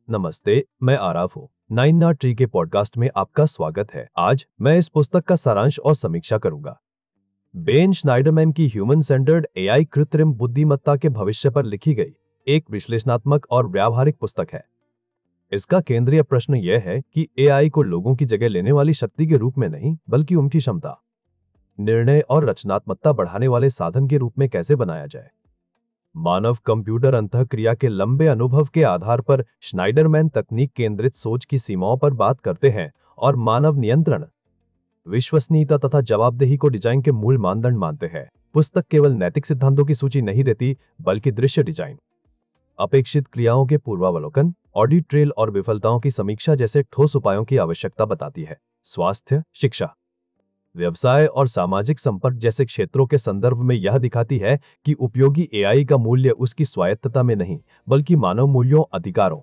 नमस्ते, मैं आराफ हूँ। नाइन नॉट ट्री के पॉडकास्ट में आपका स्वागत है। आज मैं इस पुस्तक का सारांश और समीक्षा करूंगा। बेन श्नाइडरमैन की ह्यूमन सेंटर्ड एआई कृत्रिम बुद्धिमत्ता के भविष्य पर लिखी गई एक विश्लेषणात्मक और व्यावहारिक पुस्तक है। इसका केंद्रीय प्रश्न यह है कि एआई को लोगों की जगह लेने वाली शक्ति के रूप में नहीं, बल्कि उनकी क्षमता, निर्णय और रचनात्मकता बढ़ाने वाले साधन के रूप में कैसे बनाया जाए। मानव कंप्यूटर अंतःक्रिया के लंबे अनुभव के आधार पर श्नाइडरमैन तकनीक केंद्रित सोच की सीमाओं पर बात करते हैं और मानव नियंत्रण, विश्वसनीयता तथा जवाबदेही को डिजाइन के मूल मानदंड मानते हैं। पुस्तक केवल नैतिक सिद्धांतों की सूची नहीं देती, बल्कि दृश्य डिजाइन, अपेक्षित क्रियाओं के पूर्वावलोकन, ऑडिट ट्रेल और विफलताओं की समीक्षा जैसे ठोस उपायों की आवश्यकता बताती है। स्वास्थ्य, शिक्षा, व्यवसाय और सामाजिक संपर्क जैसे क्षेत्रों के संदर्भ में यह दिखाती है कि उपयोगी एआई का मूल्य उसकी स्वायत्तता में नहीं, बल्कि मानव मूल्यों, अधिकारों,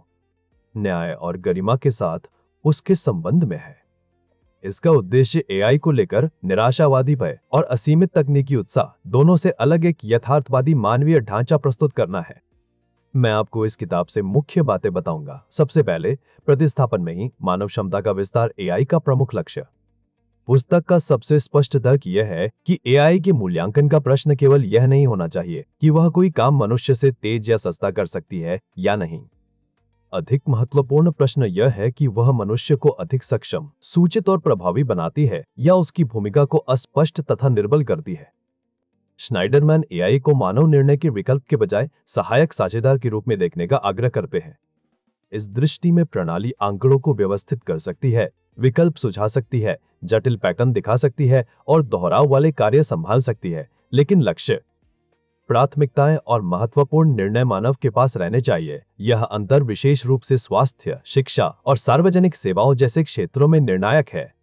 न्याय और गरिमा के साथ उसके संबंध में है। इसका उद्देश्य एआई को लेकर निराशावादी भय और असीमित तकनीकी उत्साह दोनों से अलग एक यथार्थवादी मानवीय ढांचा प्रस्तुत करना है। मैं आपको इस किताब से मुख्य बातें बताऊंगा। सबसे पहले, प्रतिस्थापन में ही मानव क्षमता का विस्तार एआई का प्रमुख लक्ष्य। पुस्तक का सबसे स्पष्ट तर्क यह है कि एआई के मूल्यांकन का प्रश्न केवल यह नहीं होना चाहिए कि वह कोई काम मनुष्य से तेज या सस्ता कर सकती है या नहीं। अधिक महत्वपूर्ण प्रश्न यह है कि वह मनुष्य को अधिक सक्षम, सूचित और प्रभावी बनाती है या उसकी भूमिका को अस्पष्ट तथा निर्बल करती है। श्नाइडरमैन एआई को मानव निर्णय के विकल्प के बजाय सहायक साझेदार के रूप में देखने का आग्रह करते हैं। इस दृष्टि में प्रणाली आंकड़ों को व्यवस्थित कर सकती है, विकल्प सुझा सकती है, जटिल पैटर्न दिखा सकती है और दोहराव वाले कार्य संभाल सकती है, लेकिन लक्ष्य, प्राथमिकताएं और महत्वपूर्ण निर्णय मानव के पास रहने चाहिए। यह अंतर विशेष रूप से स्वास्थ्य, शिक्षा और सार्वजनिक सेवाओं जैसे क्षेत्रों में निर्णायक है,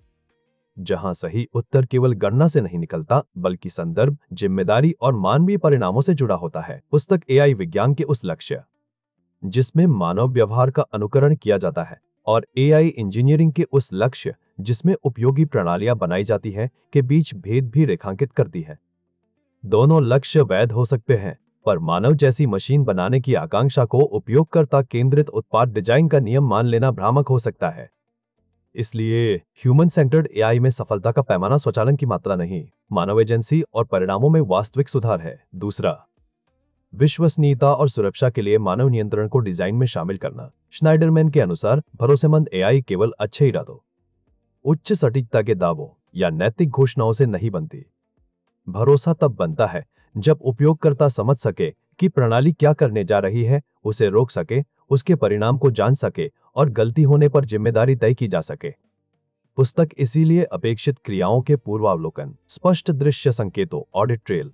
जहां सही उत्तर केवल गणना से नहीं निकलता, बल्कि संदर्भ, जिम्मेदारी और मानवीय परिणामों से जुड़ा होता है। पुस्तक एआई विज्ञान के उस लक्ष्य, जिसमें मानव व्यवहार का अनुकरण किया जाता है, और एआई इंजीनियरिंग के उस लक्ष्य, जिसमें उपयोगी प्रणालियां बनाई जाती हैं, के बीच भेद भी रेखांकित करती है। दोनों लक्ष्य वैध हो सकते हैं, पर मानव जैसी मशीन बनाने की आकांक्षा को उपयोगकर्ता केंद्रित उत्पाद डिजाइन का नियम मान लेना भ्रामक हो सकता है। इसलिए ह्यूमन सेंटर्ड एआई में सफलता का पैमाना स्वचालन की मात्रा नहीं, मानव एजेंसी और परिणामों में वास्तविक सुधार है। दूसरा, विश्वसनीयता और सुरक्षा के लिए मानव नियंत्रण को डिजाइन में शामिल करना। श्नाइडरमैन के अनुसार भरोसेमंद एआई केवल अच्छे इरादों, उच्च सटीकता के दावों या नैतिक घोषणाओं से नहीं बनती। भरोसा तब बनता है जब उपयोगकर्ता समझ सके कि प्रणाली क्या करने जा रही है, उसे रोक सके, उसके परिणाम को जान सके और गलती होने पर जिम्मेदारी तय की जा सके। पुस्तक इसीलिए अपेक्षित क्रियाओं के पूर्वावलोकन, स्पष्ट दृश्य संकेतों, ऑडिट ट्रेल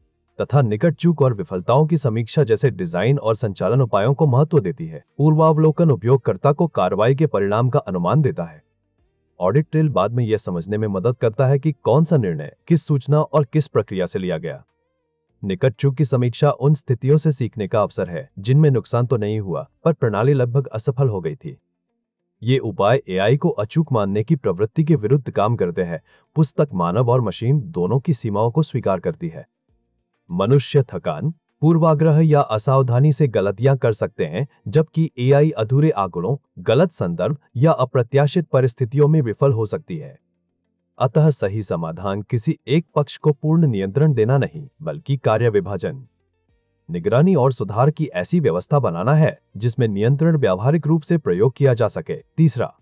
तथा निकट चूक और विफलताओं की समीक्षा जैसे डिजाइन और संचालन उपायों को महत्व देती है। पूर्वावलोकन उपयोगकर्ता को कार्रवाई के परिणाम का अनुमान देता है। ऑडिट ट्रेल बाद में यह समझने में मदद करता है कि कौन सा निर्णय किस सूचना और किस प्रक्रिया से लिया गया। निकट चूक की समीक्षा उन स्थितियों से सीखने का अवसर है जिनमें नुकसान तो नहीं हुआ, पर प्रणाली लगभग असफल हो गई थी। ये उपाय एआई को अचूक मानने की प्रवृत्ति के विरुद्ध काम करते हैं। पुस्तक मानव और मशीन दोनों की सीमाओं को स्वीकार करती है। मनुष्य थकान, पूर्वाग्रह या असावधानी से गलतियां कर सकते हैं, जबकि एआई अधूरे आंकड़ों, गलत संदर्भ या अप्रत्याशित परिस्थितियों में विफल हो सकती है। अतः सही समाधान किसी एक पक्ष को पूर्ण नियंत्रण देना नहीं, बल्कि कार्य विभाजन, निगरानी और सुधार की ऐसी व्यवस्था बनाना है जिसमें नियंत्रण व्यावहारिक रूप से प्रयोग किया जा सके। तीसरा,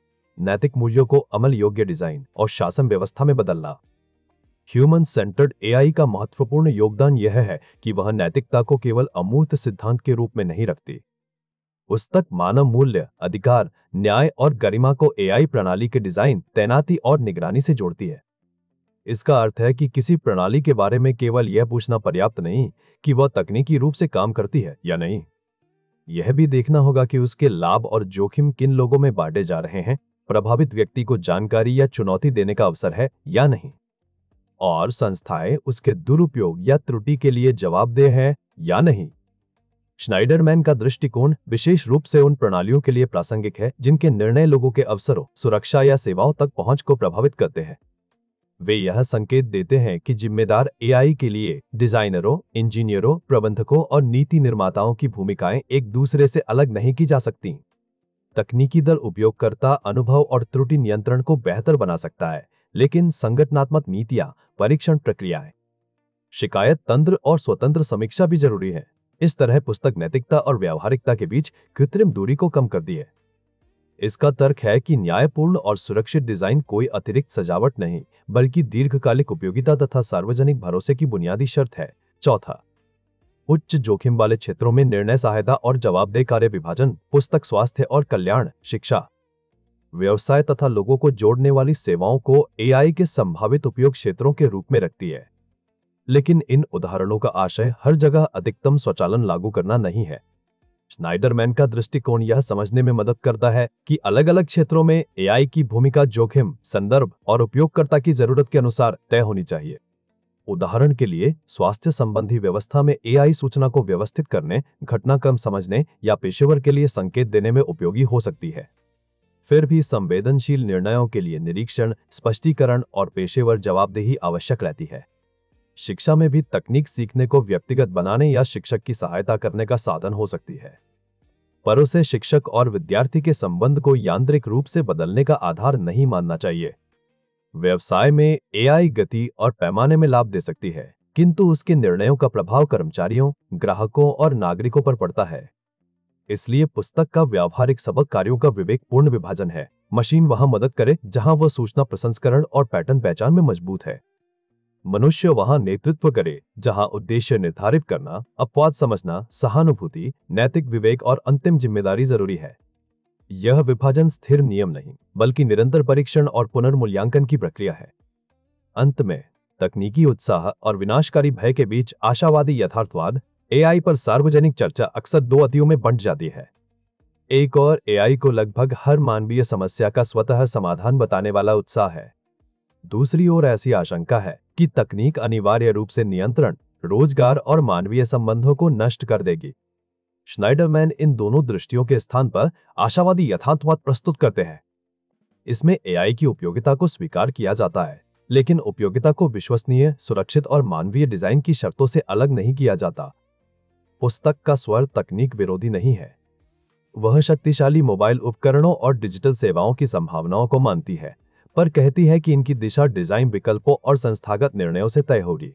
नैतिक मूल्यों को अमल योग्य डिजाइन और शासन व्यवस्था में बदलना। ह्यूमन सेंटर्ड एआई का महत्वपूर्ण योगदान यह है कि वह नैतिकता को केवल अमूर्त सिद्धांत के रूप में नहीं रखती। पुस्तक मानव मूल्य, अधिकार, न्याय और गरिमा को एआई प्रणाली के डिजाइन, तैनाती और निगरानी से जोड़ती है। इसका अर्थ है कि किसी प्रणाली के बारे में केवल यह पूछना पर्याप्त नहीं कि वह तकनीकी रूप से काम करती है या नहीं। यह भी देखना होगा कि उसके लाभ और जोखिम किन लोगों में बांटे जा रहे हैं, प्रभावित व्यक्ति को जानकारी या चुनौती देने का अवसर है या नहीं, और संस्थाएं उसके दुरुपयोग या त्रुटि के लिए जवाबदेह है या नहीं। श्नाइडरमैन का दृष्टिकोण विशेष रूप से उन प्रणालियों के लिए प्रासंगिक है जिनके निर्णय लोगों के अवसरों, सुरक्षा या सेवाओं तक पहुंच को प्रभावित करते हैं। वे यह संकेत देते हैं कि जिम्मेदार एआई के लिए डिजाइनरों, इंजीनियरों, प्रबंधकों और नीति निर्माताओं की भूमिकाएं एक दूसरे से अलग नहीं की जा सकती। तकनीकी दल उपयोगकर्ता अनुभव और त्रुटि नियंत्रण को बेहतर बना सकता है, लेकिन संगठनात्मक नीतियां, परीक्षण प्रक्रियाएं, शिकायत तंत्र और स्वतंत्र समीक्षा भी जरूरी है। इस तरह पुस्तक नैतिकता और व्यावहारिकता के बीच कृत्रिम दूरी को कम करती है। इसका तर्क है कि न्यायपूर्ण और सुरक्षित डिजाइन कोई अतिरिक्त सजावट नहीं, बल्कि दीर्घकालिक उपयोगिता तथा सार्वजनिक भरोसे की बुनियादी शर्त है। चौथा, उच्च जोखिम वाले क्षेत्रों में निर्णय सहायता और जवाबदेह कार्य विभाजन। पुस्तक स्वास्थ्य और कल्याण, शिक्षा, व्यवसाय तथा लोगों को जोड़ने वाली सेवाओं को एआई के संभावित उपयोग क्षेत्रों के रूप में रखती है, लेकिन इन उदाहरणों का आशय हर जगह अधिकतम स्वचालन लागू करना नहीं है। स्नाइडरमैन का दृष्टिकोण यह समझने में मदद करता है कि अलग अलग क्षेत्रों में एआई की भूमिका जोखिम, संदर्भ और उपयोगकर्ता की जरूरत के अनुसार तय होनी चाहिए। उदाहरण के लिए, स्वास्थ्य संबंधी व्यवस्था में एआई सूचना को व्यवस्थित करने, घटनाक्रम समझने या पेशेवर के लिए संकेत देने में उपयोगी हो सकती है। फिर भी संवेदनशील निर्णयों के लिए निरीक्षण, स्पष्टीकरण और पेशेवर जवाबदेही आवश्यक रहती है। शिक्षा में भी तकनीक सीखने को व्यक्तिगत बनाने या शिक्षक की सहायता करने का साधन हो सकती है, पर उसे शिक्षक और विद्यार्थी के संबंध को यांत्रिक रूप से बदलने का आधार नहीं मानना चाहिए। व्यवसाय में एआई गति और पैमाने में लाभ दे सकती है, किंतु उसके निर्णयों का प्रभाव कर्मचारियों, ग्राहकों और नागरिकों पर पड़ता है। इसलिए पुस्तक का व्यावहारिक सबक कार्यों का विवेकपूर्ण विभाजन है। मशीन वहां मदद करे जहां वह सूचना प्रसंस्करण और पैटर्न पहचान में मजबूत है। मनुष्य वहां नेतृत्व करे जहां उद्देश्य निर्धारित करना, अपवाद समझना, सहानुभूति, नैतिक विवेक और अंतिम जिम्मेदारी जरूरी है। यह विभाजन स्थिर नियम नहीं, बल्कि निरंतर परीक्षण और पुनर्मूल्यांकन की प्रक्रिया है। अंत में, तकनीकी उत्साह और विनाशकारी भय के बीच आशावादी यथार्थवाद, एआई पर सार्वजनिक चर्चा अक्सर दो अतियों में बंट जाती है। एक और एआई को लगभग हर मानवीय समस्या का स्वतः समाधान बताने वाला उत्साह है। दूसरी ओर ऐसी आशंका है कि तकनीक अनिवार्य रूप से नियंत्रण, रोजगार और मानवीय संबंधों को नष्ट कर देगी। स्नाइडरमैन इन दोनों दृष्टियों के स्थान पर आशावादी यथार्थवाद प्रस्तुत करते हैं। इसमें एआई की उपयोगिता को स्वीकार किया जाता है, लेकिन उपयोगिता को विश्वसनीय, सुरक्षित और मानवीय डिजाइन की शर्तों से अलग नहीं किया जाता। पुस्तक का स्वर तकनीक विरोधी नहीं है। वह शक्तिशाली मोबाइल उपकरणों और डिजिटल सेवाओं की संभावनाओं को मानती है, पर कहती है कि इनकी दिशा डिजाइन विकल्पों और संस्थागत निर्णयों से तय होगी।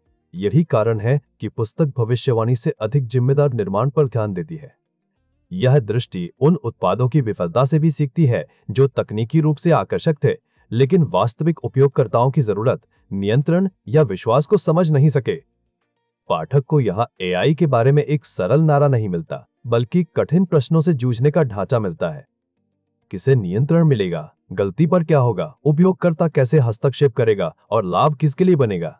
यही कारण है कि पुस्तक भविष्यवाणी से अधिक जिम्मेदार निर्माण पर ध्यान देती है। यह दृष्टि उन उत्पादों की विफलता से भी सीखती है जो तकनीकी रूप से आकर्षक थे, लेकिन वास्तविक उपयोगकर्ताओं की जरूरत, नियंत्रण या विश्वास को समझ नहीं सके। पाठक को यह एआई के बारे में एक सरल नारा नहीं मिलता, बल्कि कठिन प्रश्नों से जूझने का ढांचा मिलता है। किसे नियंत्रण मिलेगा? गलती पर क्या होगा? उपयोगकर्ता कैसे हस्तक्षेप करेगा? और लाभ किसके लिए बनेगा?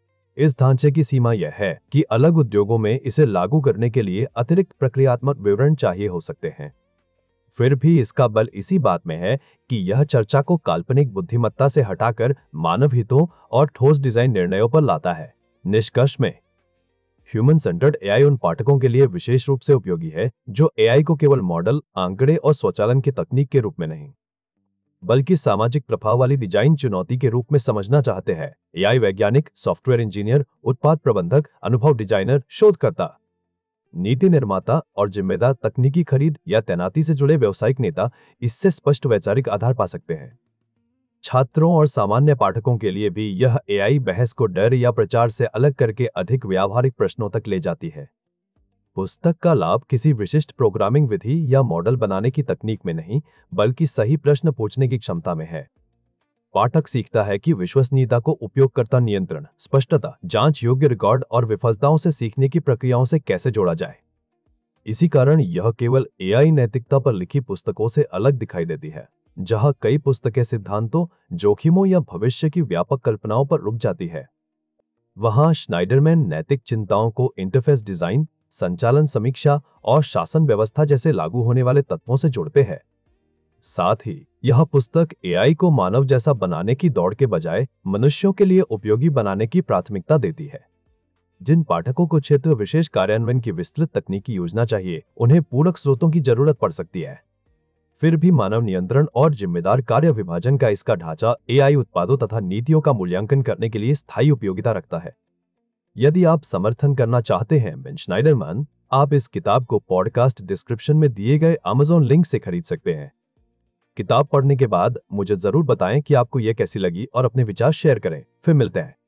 इस ढांचे की सीमा यह है कि अलग उद्योगों में इसे लागू करने के लिए अतिरिक्त प्रक्रियात्मक विवरण चाहिए हो सकते हैं। फिर भी इसका बल इसी बात में है कि यह चर्चा को काल्पनिक बुद्धिमत्ता से हटाकर मानव हितों और ठोस डिजाइन निर्णयों पर लाता है। निष्कर्ष में, ह्यूमन सेंटर्ड एआई उन पाठकों के लिए विशेष रूप से उपयोगी है जो एआई को केवल मॉडल, आंकड़े और स्वचालन की तकनीक के रूप में नहीं, बल्कि सामाजिक प्रभाव वाली डिजाइन चुनौती के रूप में समझना चाहते हैं। एआई वैज्ञानिक, सॉफ्टवेयर इंजीनियर, उत्पाद प्रबंधक, अनुभव डिजाइनर, शोधकर्ता, नीति निर्माता और जिम्मेदार तकनीकी खरीद या तैनाती से जुड़े व्यावसायिक नेता इससे स्पष्ट वैचारिक आधार पा सकते हैं। छात्रों और सामान्य पाठकों के लिए भी यह एआई बहस को डर या प्रचार से अलग करके अधिक व्यावहारिक प्रश्नों तक ले जाती है। पुस्तक का लाभ किसी विशिष्ट प्रोग्रामिंग विधि या मॉडल बनाने की तकनीक में नहीं, बल्कि सही प्रश्न पूछने की क्षमता में है। पाठक सीखता है कि विश्वसनीयता को उपयोगकर्ता नियंत्रण, स्पष्टता, जांच योग्य रिकॉर्ड और विफलताओं से सीखने की प्रक्रियाओं से कैसे जोड़ा जाए। इसी कारण यह केवल एआई नैतिकता पर लिखी पुस्तकों से अलग दिखाई देती है, जहां कई पुस्तकें सिद्धांतों, जोखिमों या भविष्य की व्यापक कल्पनाओं पर रुक जाती है। वहां स्नाइडरमैन नैतिक चिंताओं को इंटरफेस डिजाइन, संचालन समीक्षा और शासन व्यवस्था जैसे लागू होने वाले तत्वों से जोड़ते हैं। साथ ही यह पुस्तक एआई को मानव जैसा बनाने की दौड़ के बजाय मनुष्यों के लिए उपयोगी बनाने की प्राथमिकता देती है। जिन पाठकों को क्षेत्र विशेष कार्यान्वयन की विस्तृत तकनीकी योजना चाहिए, उन्हें पूरक स्रोतों की जरूरत पड़ सकती है। फिर भी मानव नियंत्रण और जिम्मेदार कार्य विभाजन का इसका ढांचा एआई उत्पादों तथा नीतियों का मूल्यांकन करने के लिए स्थायी उपयोगिता रखता है। यदि आप समर्थन करना चाहते हैं बेन स्नाइडरमैन, आप इस किताब को पॉडकास्ट डिस्क्रिप्शन में दिए गए Amazon लिंक से खरीद सकते हैं। किताब पढ़ने के बाद मुझे जरूर बताएं कि आपको यह कैसी लगी और अपने विचार शेयर करें। फिर मिलते हैं।